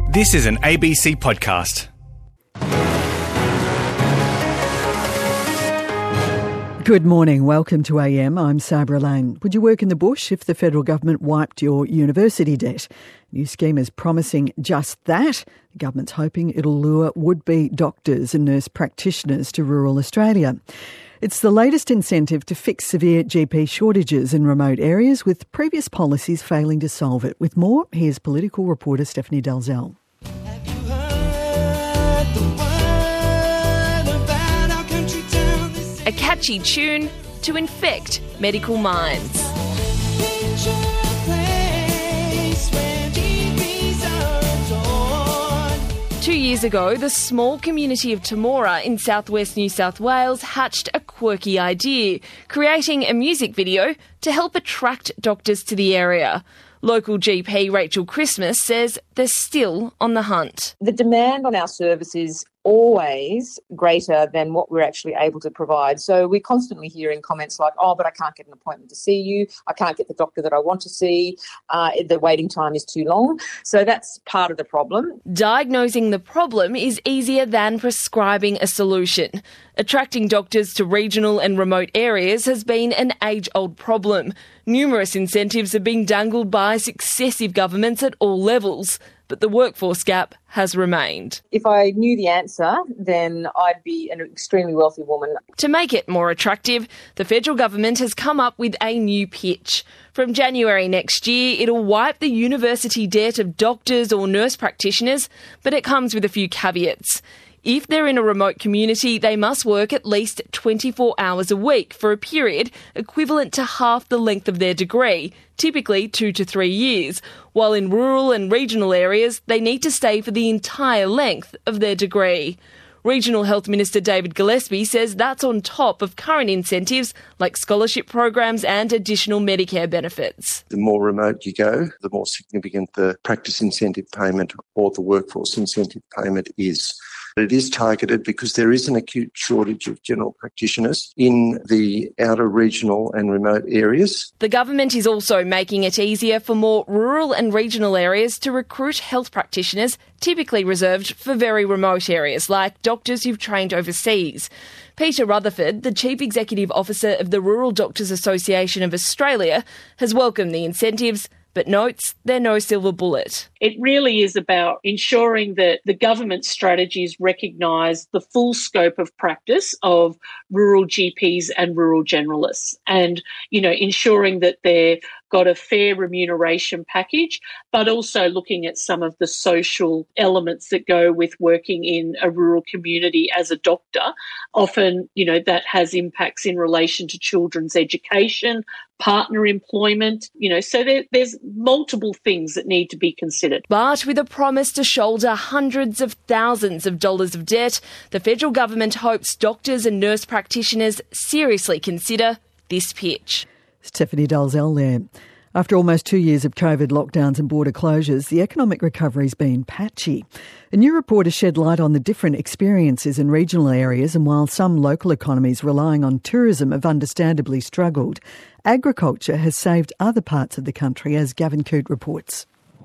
This is an ABC podcast. Good morning. Welcome to AM. I'm Sabra Lane. Would you work in the bush if the federal government wiped your university debt? New scheme is promising just that. The government's hoping it'll lure would-be doctors and nurse practitioners to rural Australia. It's the latest incentive to fix severe GP shortages in remote areas, with previous policies failing to solve it. With more, here's political reporter Stephanie Dalzell. A catchy tune to infect medical minds. 2 years ago, the small community of Temora in southwest New South Wales hatched a quirky idea, creating a music video to help attract doctors to the area. Local GP Rachel Christmas says they're still on the hunt. The demand on our service is always greater than what we're actually able to provide. So we're constantly hearing comments like, but I can't get an appointment to see you. I can't get the doctor that I want to see. The waiting time is too long. So that's part of the problem. Diagnosing the problem is easier than prescribing a solution. Attracting doctors to regional and remote areas has been an age-old problem. Numerous incentives have been dangled by successive governments at all levels, but the workforce gap has remained. If I knew the answer, then I'd be an extremely wealthy woman. To make it more attractive, the federal government has come up with a new pitch. From January next year, it'll wipe the university debt of doctors or nurse practitioners, but it comes with a few caveats. If they're in a remote community, they must work at least 24 hours a week for a period equivalent to half the length of their degree, typically 2 to 3 years, while in rural and regional areas, they need to stay for the entire length of their degree. Regional Health Minister David Gillespie says that's on top of current incentives like scholarship programs and additional Medicare benefits. The more remote you go, the more significant the practice incentive payment or the workforce incentive payment is. It is targeted because there is an acute shortage of general practitioners in the outer regional and remote areas. The government is also making it easier for more rural and regional areas to recruit health practitioners, typically reserved for very remote areas like doctors who've trained overseas. Peter Rutherford, the Chief Executive Officer of the Rural Doctors Association of Australia, has welcomed the incentives, but notes they're no silver bullet. It really is about ensuring that the government strategies recognise the full scope of practice of rural GPs and rural generalists and, ensuring that they've got a fair remuneration package, but also looking at some of the social elements that go with working in a rural community as a doctor. Often, that has impacts in relation to children's education, partner employment, so there's multiple things that need to be considered. But with a promise to shoulder hundreds of thousands of dollars of debt, the federal government hopes doctors and nurse practitioners seriously consider this pitch. Stephanie Dalzell there. After almost 2 years of COVID lockdowns and border closures, the economic recovery's been patchy. A new report has shed light on the different experiences in regional areas, and while some local economies relying on tourism have understandably struggled, agriculture has saved other parts of the country, as Gavin Coote reports.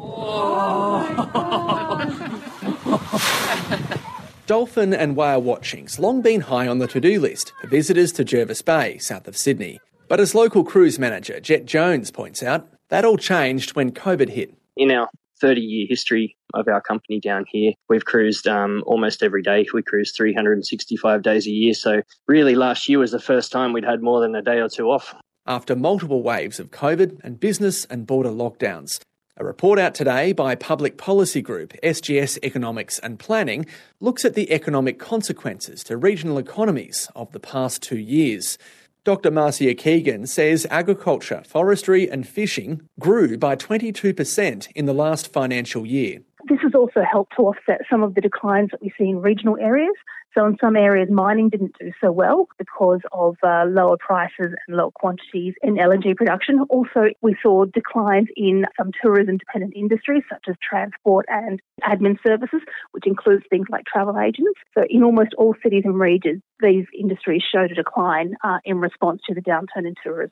Dolphin and whale watching's long been high on the to-do list for visitors to Jervis Bay, south of Sydney. But as local cruise manager Jet Jones points out, that all changed when COVID hit. In our 30-year history of our company down here, we've cruised almost every day. We cruised 365 days a year. So really last year was the first time we'd had more than a day or two off. After multiple waves of COVID and business and border lockdowns. A report out today by public policy group SGS Economics and Planning looks at the economic consequences to regional economies of the past 2 years. Dr Marcia Keegan says agriculture, forestry and fishing grew by 22% in the last financial year. This has also helped to offset some of the declines that we see in regional areas. So in some areas, mining didn't do so well because of lower prices and lower quantities in LNG production. Also, we saw declines in some tourism-dependent industries such as transport and admin services, which includes things like travel agents. So in almost all cities and regions, these industries showed a decline in response to the downturn in tourism.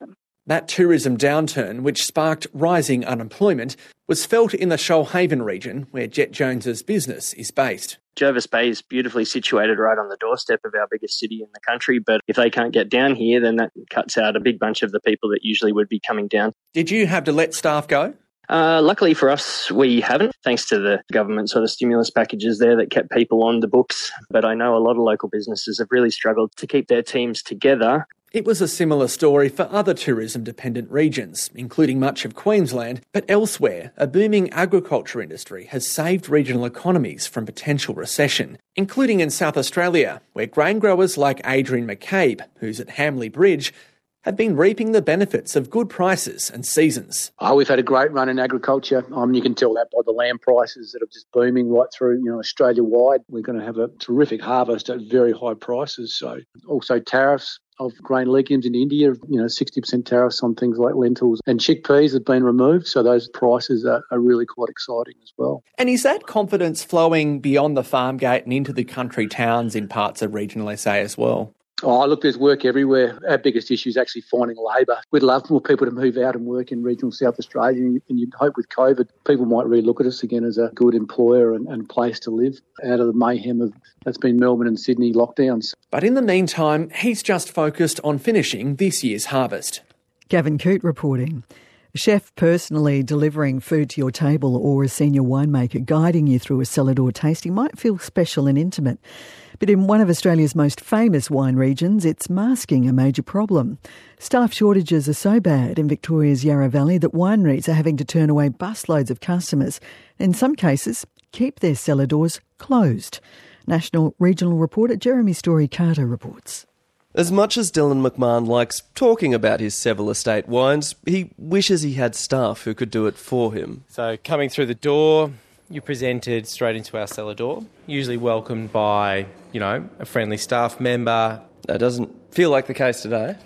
That tourism downturn, which sparked rising unemployment, was felt in the Shoalhaven region, where Jet Jones's business is based. Jervis Bay is beautifully situated right on the doorstep of our biggest city in the country, but if they can't get down here, then that cuts out a big bunch of the people that usually would be coming down. Did you have to let staff go? Luckily for us, we haven't, thanks to the government sort of stimulus packages there that kept people on the books. But I know a lot of local businesses have really struggled to keep their teams together. It was a similar story for other tourism-dependent regions, including much of Queensland, but elsewhere, a booming agriculture industry has saved regional economies from potential recession, including in South Australia, where grain growers like Adrian McCabe, who's at Hamley Bridge, have been reaping the benefits of good prices and seasons. We've had a great run in agriculture. You can tell that by the land prices that are just booming right through, Australia-wide. We're going to have a terrific harvest at very high prices. So also tariffs of grain legumes in India, 60% tariffs on things like lentils and chickpeas have been removed. So those prices are really quite exciting as well. And is that confidence flowing beyond the farm gate and into the country towns in parts of regional SA as well? Look, there's work everywhere. Our biggest issue is actually finding labour. We'd love more people to move out and work in regional South Australia, and you'd hope with COVID people might relook at us again as a good employer and place to live out of the mayhem that's been Melbourne and Sydney lockdowns. But in the meantime, he's just focused on finishing this year's harvest. Gavin Coote reporting. A chef personally delivering food to your table or a senior winemaker guiding you through a cellar door tasting might feel special and intimate. But in one of Australia's most famous wine regions, it's masking a major problem. Staff shortages are so bad in Victoria's Yarra Valley that wineries are having to turn away busloads of customers. In some cases, keep their cellar doors closed. National regional reporter Jeremy Story-Carter reports. As much as Dylan McMahon likes talking about his Seville Estate wines, he wishes he had staff who could do it for him. So coming through the door, you're presented straight into our cellar door, usually welcomed by, a friendly staff member. That doesn't feel like the case today.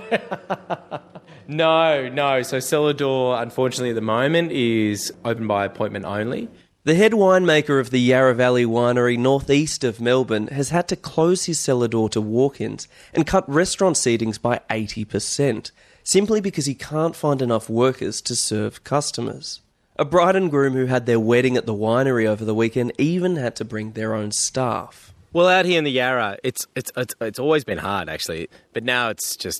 No. So cellar door, unfortunately, at the moment is open by appointment only. The head winemaker of the Yarra Valley Winery northeast of Melbourne has had to close his cellar door to walk-ins and cut restaurant seatings by 80%, simply because he can't find enough workers to serve customers. A bride and groom who had their wedding at the winery over the weekend even had to bring their own staff. Well, out here in the Yarra, it's always been hard, actually, but now it's just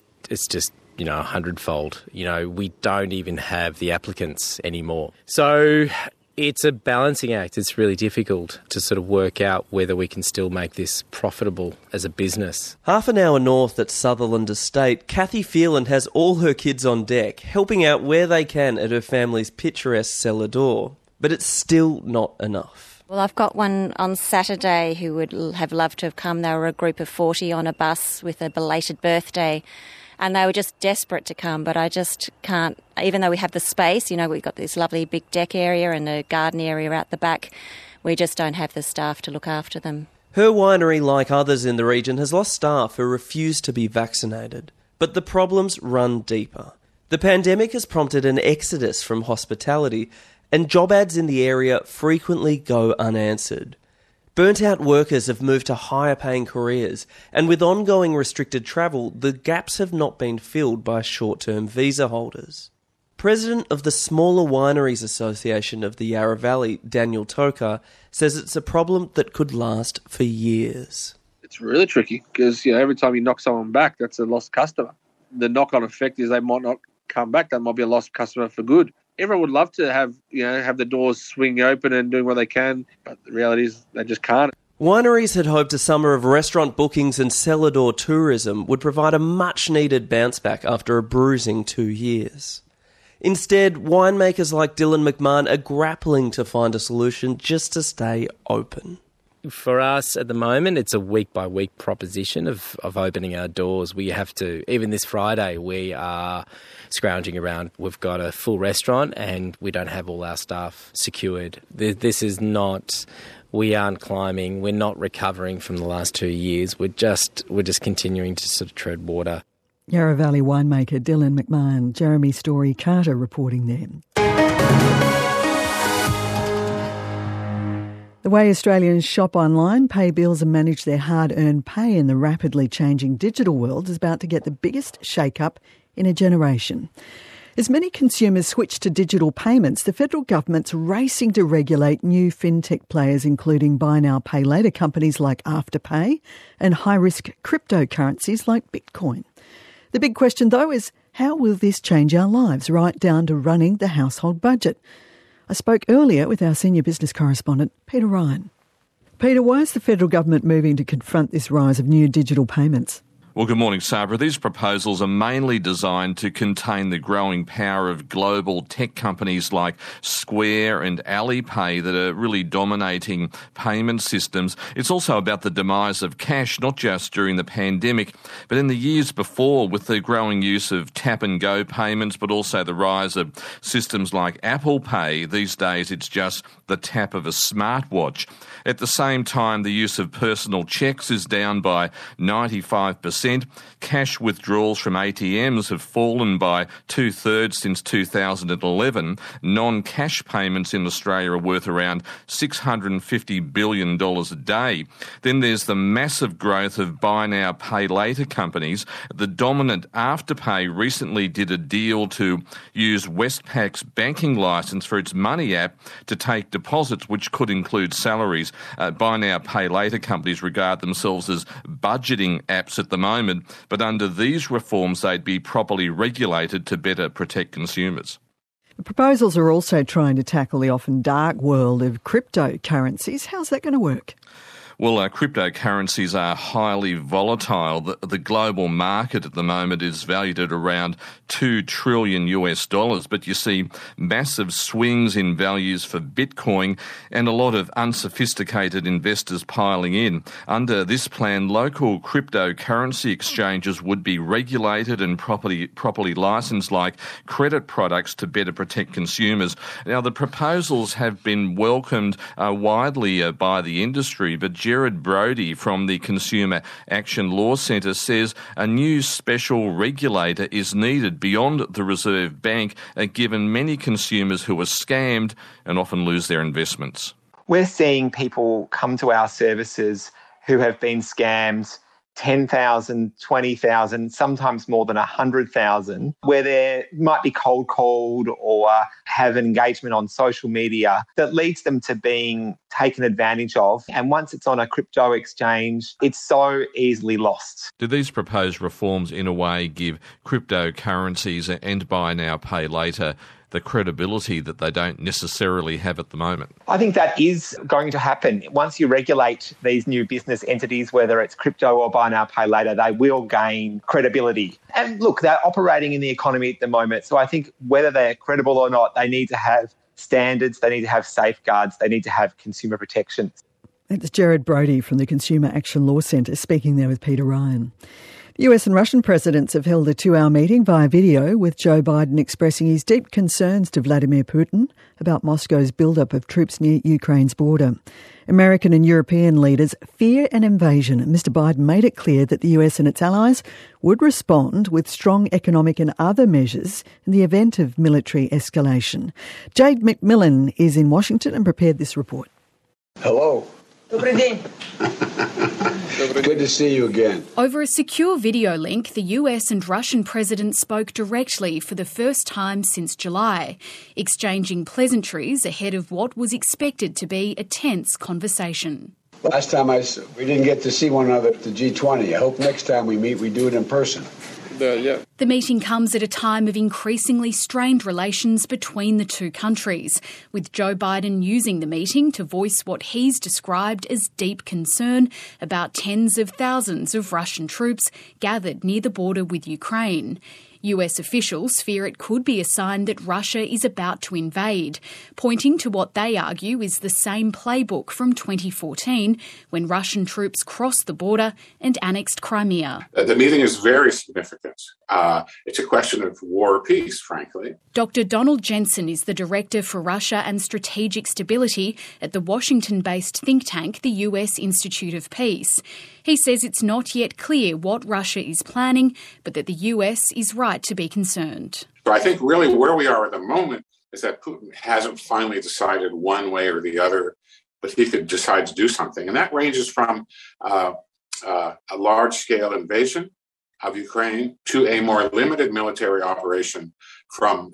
100-fold. We don't even have the applicants anymore. So it's a balancing act. It's really difficult to sort of work out whether we can still make this profitable as a business. Half an hour north at Sutherland Estate, Kathy Phelan has all her kids on deck, helping out where they can at her family's picturesque cellar door. But it's still not enough. Well, I've got one on Saturday who would have loved to have come. They were a group of 40 on a bus with a belated birthday. And they were just desperate to come, but I just can't, even though we have the space, we've got this lovely big deck area and a garden area out the back, we just don't have the staff to look after them. Her winery, like others in the region, has lost staff who refuse to be vaccinated. But the problems run deeper. The pandemic has prompted an exodus from hospitality, and job ads in the area frequently go unanswered. Burnt-out workers have moved to higher-paying careers, and with ongoing restricted travel, the gaps have not been filled by short-term visa holders. President of the Smaller Wineries Association of the Yarra Valley, Daniel Toker, says it's a problem that could last for years. It's really tricky because, every time you knock someone back, that's a lost customer. The knock-on effect is they might not come back. That might be a lost customer for good. Everyone would love to have the doors swinging open and doing what they can, but the reality is they just can't. Wineries had hoped a summer of restaurant bookings and cellar door tourism would provide a much-needed bounce back after a bruising 2 years. Instead, winemakers like Dylan McMahon are grappling to find a solution just to stay open. For us at the moment, it's a week-by-week proposition of opening our doors. We have to, even this Friday, we are scrounging around. We've got a full restaurant and we don't have all our staff secured. This is not, we aren't climbing, we're not recovering from the last 2 years. We're just continuing to sort of tread water. Yarra Valley winemaker Dylan McMahon, Jeremy Story-Carter reporting there. The way Australians shop online, pay bills and manage their hard-earned pay in the rapidly changing digital world is about to get the biggest shake-up in a generation. As many consumers switch to digital payments, the federal government's racing to regulate new fintech players, including buy now, pay later companies like Afterpay and high-risk cryptocurrencies like Bitcoin. The big question, though, is how will this change our lives, right down to running the household budget? I spoke earlier with our senior business correspondent, Peter Ryan. Peter, why is the federal government moving to confront this rise of new digital payments? Well, good morning, Sabra. These proposals are mainly designed to contain the growing power of global tech companies like Square and Alipay that are really dominating payment systems. It's also about the demise of cash, not just during the pandemic, but in the years before, with the growing use of tap-and-go payments, but also the rise of systems like Apple Pay. These days, it's just the tap of a smartwatch. At the same time, the use of personal checks is down by 95%. Cash withdrawals from ATMs have fallen by 2/3 since 2011. Non-cash payments in Australia are worth around $650 billion a day. Then there's the massive growth of buy now, pay later companies. The dominant Afterpay recently did a deal to use Westpac's banking licence for its Money app to take deposits, which could include salaries. Buy now, pay later companies regard themselves as budgeting apps at the moment, but under these reforms they'd be properly regulated to better protect consumers. The proposals are also trying to tackle the often dark world of cryptocurrencies. How's that going to work? Well, cryptocurrencies are highly volatile. The global market at the moment is valued at around $2 trillion, but you see massive swings in values for Bitcoin and a lot of unsophisticated investors piling in. Under this plan, local cryptocurrency exchanges would be regulated and properly licensed like credit products to better protect consumers. Now, the proposals have been welcomed widely by the industry, but Jared Brodie from the Consumer Action Law Centre says a new special regulator is needed beyond the Reserve Bank, given many consumers who are scammed and often lose their investments. We're seeing people come to our services who have been scammed 10,000, 20,000, sometimes more than 100,000, where there might be cold called or have an engagement on social media that leads them to being taken advantage of. And once it's on a crypto exchange, it's so easily lost. Do these proposed reforms in a way give cryptocurrencies and buy now, pay later the credibility that they don't necessarily have at the moment? I think that is going to happen. Once you regulate these new business entities, whether it's crypto or buy now, pay later, they will gain credibility. And look, they're operating in the economy at the moment. So I think whether they're credible or not, they need to have standards, they need to have safeguards, they need to have consumer protections. That's Jared Brodie from the Consumer Action Law Centre speaking there with Peter Ryan. US and Russian presidents have held a 2-hour meeting via video, with Joe Biden expressing his deep concerns to Vladimir Putin about Moscow's build-up of troops near Ukraine's border. American and European leaders fear an invasion, and Mr Biden made it clear that the US and its allies would respond with strong economic and other measures in the event of military escalation. Jade McMillan is in Washington and prepared this report. Hello. Good to see you again. Over a secure video link, the US and Russian presidents spoke directly for the first time since July, exchanging pleasantries ahead of what was expected to be a tense conversation. Last time we didn't get to see one another at the G20. I hope next time we meet, we do it in person. The meeting comes at a time of increasingly strained relations between the two countries, with Joe Biden using the meeting to voice what he's described as deep concern about tens of thousands of Russian troops gathered near the border with Ukraine. US officials fear it could be a sign that Russia is about to invade, pointing to what they argue is the same playbook from 2014 when Russian troops crossed the border and annexed Crimea. The meeting is very significant. It's a question of war or peace, frankly. Dr. Donald Jensen is the Director for Russia and Strategic Stability at the Washington-based think tank, the US Institute of Peace. He says it's not yet clear what Russia is planning, but that the US is right to be concerned. So I think really where we are at the moment is that Putin hasn't finally decided one way or the other, but he could decide to do something. And that ranges from a large-scale invasion of Ukraine to a more limited military operation from,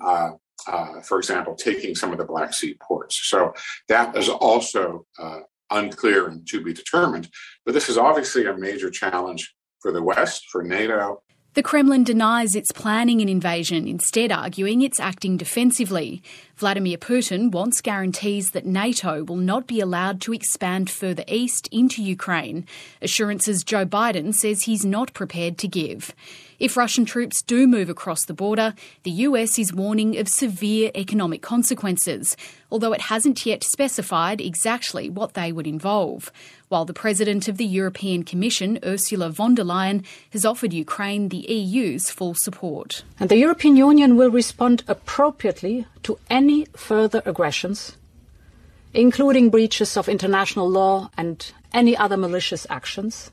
for example, taking some of the Black Sea ports. So that is also unclear and to be determined. But this is obviously a major challenge for the West, for NATO. The Kremlin denies it's planning an invasion, instead arguing it's acting defensively. Vladimir Putin wants guarantees that NATO will not be allowed to expand further east into Ukraine, assurances Joe Biden says he's not prepared to give. If Russian troops do move across the border, the US is warning of severe economic consequences, although it hasn't yet specified exactly what they would involve. While the President of the European Commission, Ursula von der Leyen, has offered Ukraine the EU's full support. And the European Union will respond appropriately to any further aggressions, including breaches of international law and any other malicious actions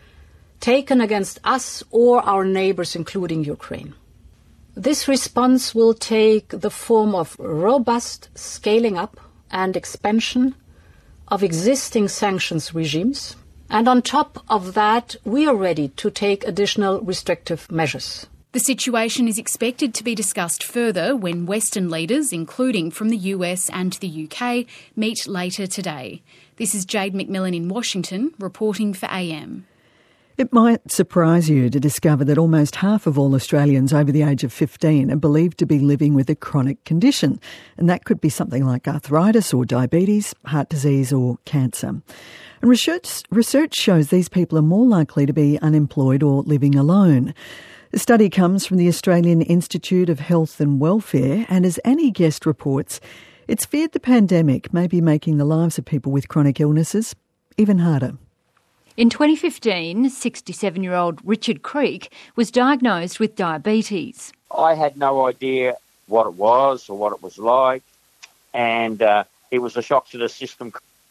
taken against us or our neighbours, including Ukraine. This response will take the form of robust scaling up and expansion of existing sanctions regimes, and on top of that, we are ready to take additional restrictive measures. The situation is expected to be discussed further when Western leaders, including from the US and the UK, meet later today. This is Jade McMillan in Washington, reporting for AM. It might surprise you to discover that almost half of all Australians over the age of 15 are believed to be living with a chronic condition, and that could be something like arthritis or diabetes, heart disease or cancer. And research shows these people are more likely to be unemployed or living alone. The study comes from the Australian Institute of Health and Welfare, and as Annie Guest reports, it's feared the pandemic may be making the lives of people with chronic illnesses even harder. In 2015, 67-year-old Richard Creek was diagnosed with diabetes. I had no idea what it was or what it was like, and it was a shock to the system.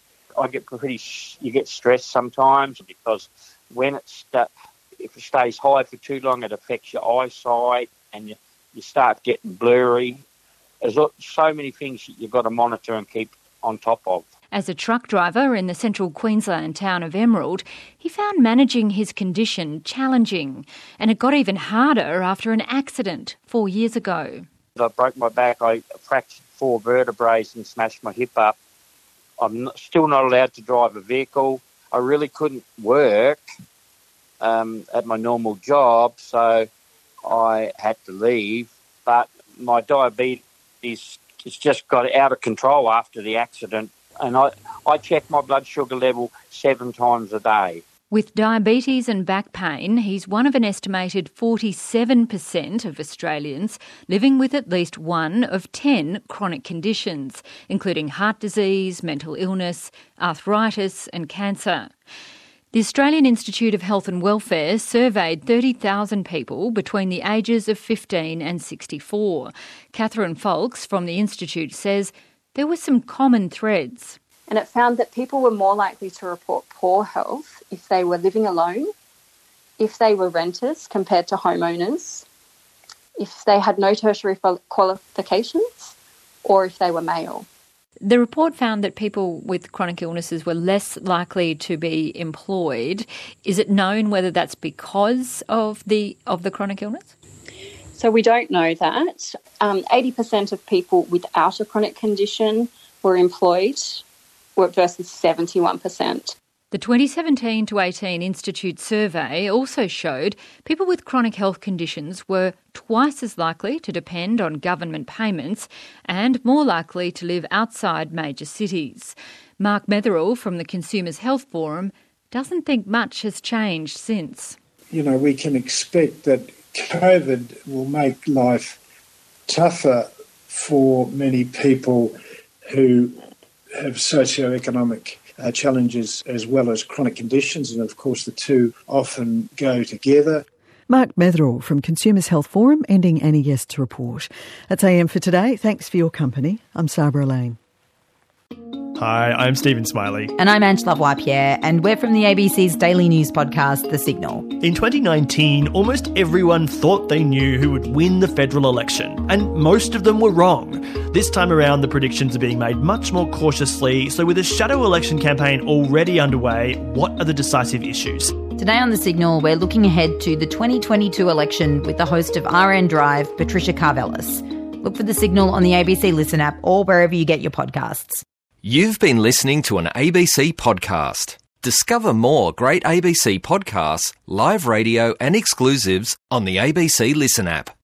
You get stressed sometimes because when if it stays high for too long, it affects your eyesight and you start getting blurry. There's so many things that you've got to monitor and keep on top of. As a truck driver in the central Queensland town of Emerald, he found managing his condition challenging, and it got even harder after an accident 4 years ago. I broke my back, I fractured 4 vertebrae and smashed my hip up. I'm still not allowed to drive a vehicle. I really couldn't work at my normal job, so I had to leave. But my diabetes it's just got out of control after the accident. And I check my blood sugar level 7 times a day. With diabetes and back pain, he's one of an estimated 47% of Australians living with at least one of 10 chronic conditions, including heart disease, mental illness, arthritis and cancer. The Australian Institute of Health and Welfare surveyed 30,000 people between the ages of 15 and 64. Catherine Folks from the Institute says there were some common threads. And it found that people were more likely to report poor health if they were living alone, if they were renters compared to homeowners, if they had no tertiary qualifications, or if they were male. The report found that people with chronic illnesses were less likely to be employed. Is it known whether that's because of the chronic illness? So we don't know that. 80% of people without a chronic condition were employed versus 71%. The 2017 to 18 Institute survey also showed people with chronic health conditions were twice as likely to depend on government payments and more likely to live outside major cities. Mark Metherill from the Consumers Health Forum doesn't think much has changed since. We can expect that COVID will make life tougher for many people who have socioeconomic challenges as well as chronic conditions, and of course the two often go together. Mark Metherill from Consumers Health Forum, ending Annie Guest's report. That's AM for today. Thanks for your company. I'm Sabra Lane. Hi, I'm Stephen Smiley. And I'm Angela White-Pierre, and we're from the ABC's daily news podcast, The Signal. In 2019, almost everyone thought they knew who would win the federal election, and most of them were wrong. This time around, the predictions are being made much more cautiously, so with a shadow election campaign already underway, what are the decisive issues? Today on The Signal, we're looking ahead to the 2022 election with the host of RN Drive, Patricia Karvelas. Look for The Signal on the ABC Listen app or wherever you get your podcasts. You've been listening to an ABC podcast. Discover more great ABC podcasts, live radio and exclusives on the ABC Listen app.